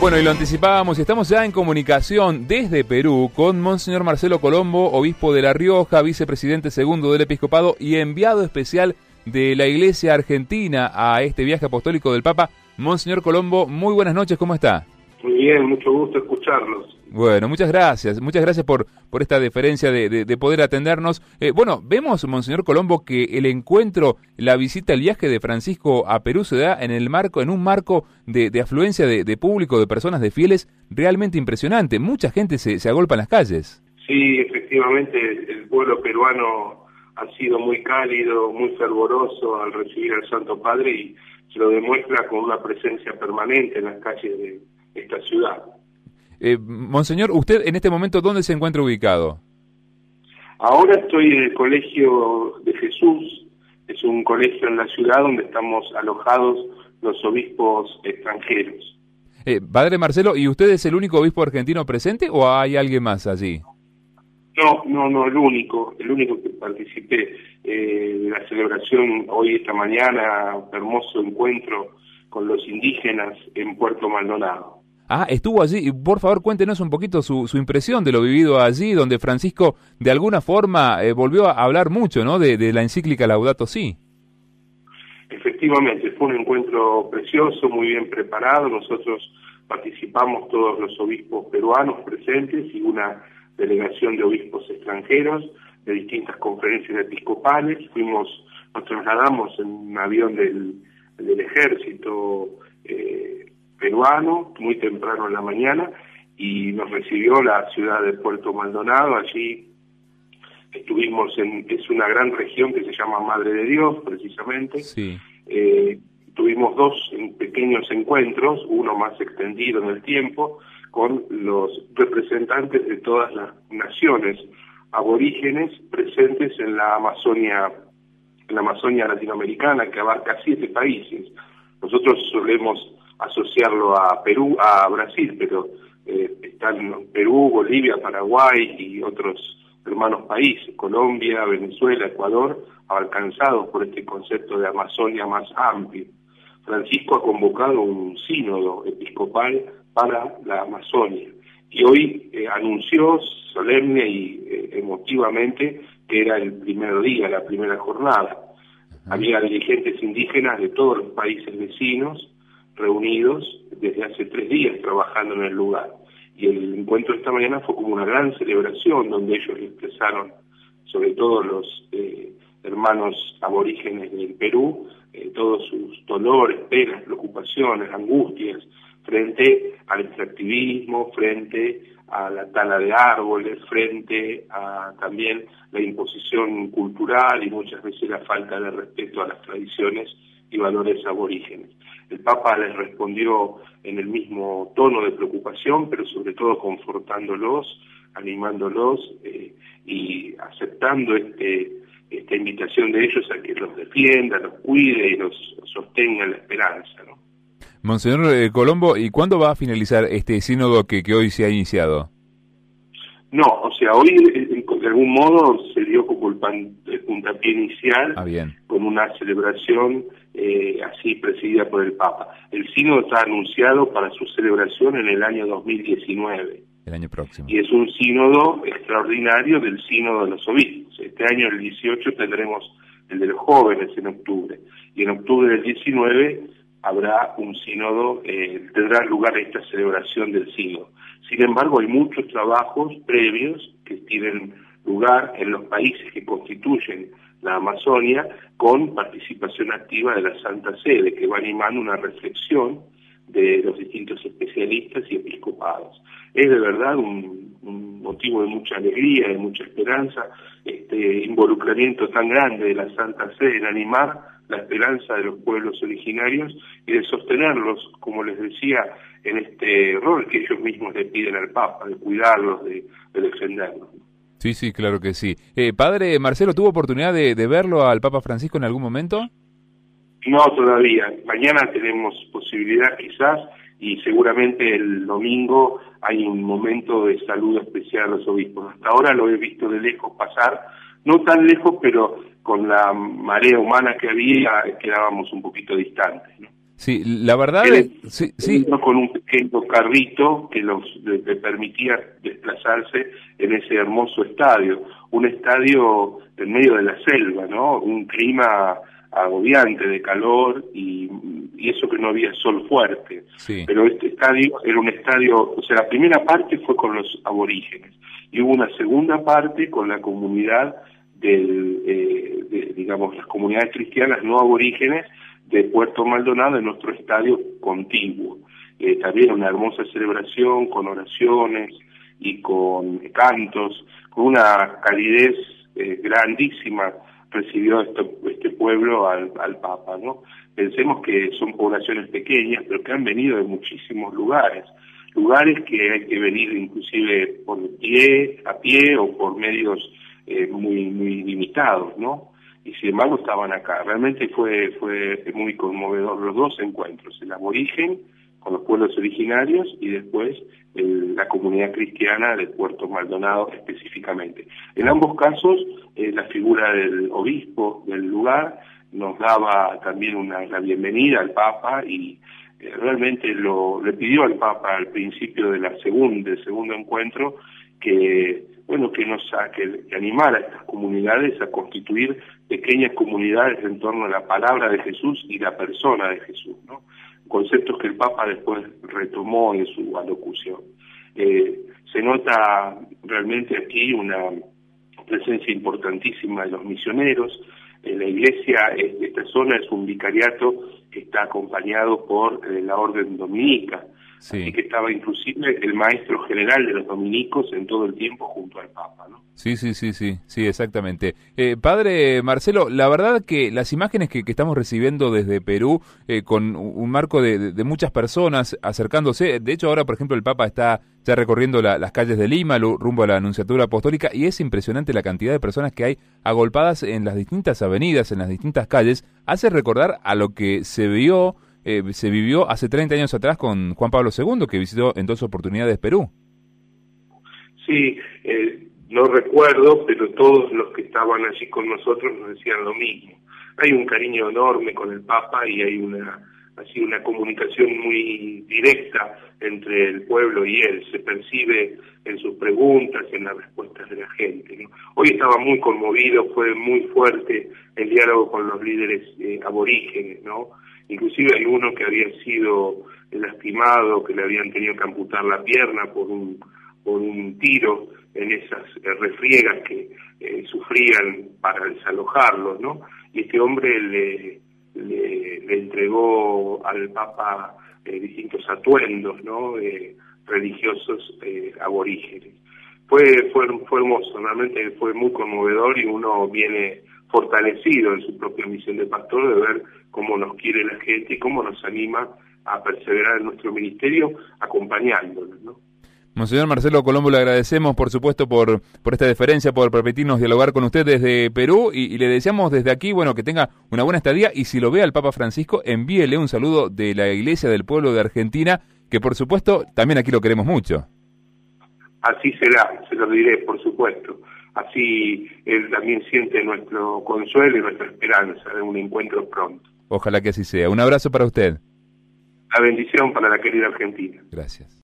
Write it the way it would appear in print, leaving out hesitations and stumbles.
Bueno, y lo anticipábamos, estamos ya en comunicación desde Perú con Monseñor Marcelo Colombo, obispo de La Rioja, vicepresidente segundo del episcopado y enviado especial de la Iglesia Argentina a este viaje apostólico del Papa. Monseñor Colombo, muy buenas noches, ¿cómo está? Muy bien, mucho gusto escucharlos. Bueno, muchas gracias por esta deferencia de poder atendernos. Bueno, vemos, Monseñor Colombo, que el encuentro, la visita, el viaje de Francisco a Perú se da en un marco de afluencia de público, de personas, de fieles, realmente impresionante. Mucha gente se agolpa en las calles. Sí, efectivamente, el pueblo peruano ha sido muy cálido, muy fervoroso al recibir al Santo Padre y se lo demuestra con una presencia permanente en las calles de esta ciudad. Monseñor, ¿usted en este momento dónde se encuentra ubicado? Ahora estoy en el Colegio de Jesús, es un colegio en la ciudad donde estamos alojados los obispos extranjeros. Padre Marcelo, ¿y usted es el único obispo argentino presente o hay alguien más allí? No, el único que participé de la celebración hoy, esta mañana, un hermoso encuentro con los indígenas en Puerto Maldonado. Ah, estuvo allí, y por favor cuéntenos un poquito su impresión de lo vivido allí, donde Francisco de alguna forma volvió a hablar mucho, ¿no?, de la encíclica Laudato Si. Efectivamente, fue un encuentro precioso, muy bien preparado. Nosotros participamos todos los obispos peruanos presentes y una delegación de obispos extranjeros de distintas conferencias episcopales. Nos trasladamos en un avión del ejército peruano, muy temprano en la mañana, y nos recibió la ciudad de Puerto Maldonado. Allí estuvimos es una gran región que se llama Madre de Dios, precisamente. Sí. Tuvimos dos pequeños encuentros, uno más extendido en el tiempo, con los representantes de todas las naciones aborígenes presentes en la Amazonia latinoamericana, que abarca 7 países. Nosotros solemos asociarlo a Perú, a Brasil, pero están Perú, Bolivia, Paraguay y otros hermanos países, Colombia, Venezuela, Ecuador, alcanzados por este concepto de Amazonia más amplio. Francisco ha convocado un sínodo episcopal para la Amazonia y hoy anunció solemne y emotivamente que era el primer día, la primera jornada. Había dirigentes indígenas de todos los países vecinos reunidos desde hace 3 días trabajando en el lugar. Y el encuentro esta mañana fue como una gran celebración donde ellos expresaron, sobre todo los hermanos aborígenes del Perú, todos sus dolores, penas, preocupaciones, angustias, frente al extractivismo, frente a la tala de árboles, frente a también la imposición cultural y muchas veces la falta de respeto a las tradiciones y valores aborígenes. El Papa les respondió en el mismo tono de preocupación, pero sobre todo confortándolos, animándolos y aceptando esta invitación de ellos a que los defienda, los cuide y los sostenga en la esperanza, ¿no? Monseñor Colombo, ¿y cuándo va a finalizar este sínodo que hoy se ha iniciado? No, o sea, hoy de algún modo se dio como el puntapié inicial con una celebración así presidida por el Papa. El sínodo está anunciado para su celebración en el año 2019. El año próximo. Y es un sínodo extraordinario del sínodo de los obispos. Este año, el 18, tendremos el de los jóvenes en octubre. Y en octubre del 19 habrá un sínodo, tendrá lugar esta celebración del sínodo. Sin embargo, hay muchos trabajos previos que tienen lugar en los países que constituyen la Amazonia, con participación activa de la Santa Sede, que va animando una reflexión de los distintos especialistas y episcopados. Es de verdad un motivo de mucha alegría, de mucha esperanza, este involucramiento tan grande de la Santa Sede en animar la esperanza de los pueblos originarios y de sostenerlos, como les decía, en este rol que ellos mismos le piden al Papa, de cuidarlos, de defenderlos. Sí, claro que sí. Padre Marcelo, ¿tuvo oportunidad de verlo al Papa Francisco en algún momento? No, todavía. Mañana tenemos posibilidad quizás, y seguramente el domingo hay un momento de saludo especial a los obispos. Hasta ahora lo he visto de lejos pasar, no tan lejos, pero con la marea humana que había quedábamos un poquito distantes, ¿no? Sí, la verdad sí. Con un pequeño carrito que le permitía desplazarse en ese hermoso estadio, un estadio en medio de la selva, ¿no? Un clima agobiante de calor y eso que no había sol fuerte. Sí. Pero este estadio era un estadio, o sea, la primera parte fue con los aborígenes y hubo una segunda parte con la comunidad digamos, las comunidades cristianas no aborígenes de Puerto Maldonado en nuestro estadio contiguo. También una hermosa celebración con oraciones y con cantos, con una calidez grandísima recibió este pueblo al Papa, ¿no? Pensemos que son poblaciones pequeñas, pero que han venido de muchísimos lugares que hay que venir inclusive a pie o por medios muy limitados, ¿no? Y sin embargo estaban acá. Realmente fue muy conmovedor los dos encuentros, el aborigen con los pueblos originarios y después la comunidad cristiana de Puerto Maldonado específicamente. En ambos casos, la figura del obispo del lugar nos daba también la bienvenida al Papa y realmente le pidió al Papa al principio del segundo encuentro que animara a estas comunidades a constituir pequeñas comunidades en torno a la palabra de Jesús y la persona de Jesús, ¿no? Conceptos que el Papa después retomó en su alocución. Se nota realmente aquí una presencia importantísima de los misioneros. La iglesia de esta zona es un vicariato que está acompañado por la orden dominica. Sí. Así que estaba inclusive el maestro general de los dominicos en todo el tiempo junto al Papa, ¿no? Sí, exactamente. Padre Marcelo, la verdad que las imágenes que estamos recibiendo desde Perú, con un marco de muchas personas acercándose, de hecho ahora por ejemplo el Papa está ya recorriendo las calles de Lima, rumbo a la Nunciatura Apostólica, y es impresionante la cantidad de personas que hay agolpadas en las distintas avenidas, en las distintas calles, hace recordar a lo que se vivió hace 30 años atrás con Juan Pablo II, que visitó en 2 oportunidades Perú. Sí, no recuerdo, pero todos los que estaban allí con nosotros nos decían lo mismo. Hay un cariño enorme con el Papa y hay una comunicación muy directa entre el pueblo y él. Se percibe en sus preguntas, en las respuestas de la gente, ¿no? Hoy estaba muy conmovido, fue muy fuerte el diálogo con los líderes aborígenes, ¿no? Inclusive hay uno que había sido lastimado, que le habían tenido que amputar la pierna por un tiro en esas refriegas que sufrían para desalojarlos, ¿no? Y este hombre le entregó al Papa distintos atuendos, ¿no? Religiosos aborígenes. Fue hermoso, realmente fue muy conmovedor y uno viene fortalecido en su propia misión de pastor de ver cómo nos quiere la gente y cómo nos anima a perseverar en nuestro ministerio acompañándonos, ¿no? Monseñor Marcelo Colombo, le agradecemos por supuesto por esta deferencia, por permitirnos dialogar con usted desde Perú y le deseamos desde aquí, bueno, que tenga una buena estadía y si lo ve al Papa Francisco, envíele un saludo de la Iglesia del Pueblo de Argentina, que por supuesto también aquí lo queremos mucho. Así será, se lo diré, por supuesto. Así él también siente nuestro consuelo y nuestra esperanza de un encuentro pronto. Ojalá que así sea. Un abrazo para usted. La bendición para la querida Argentina. Gracias.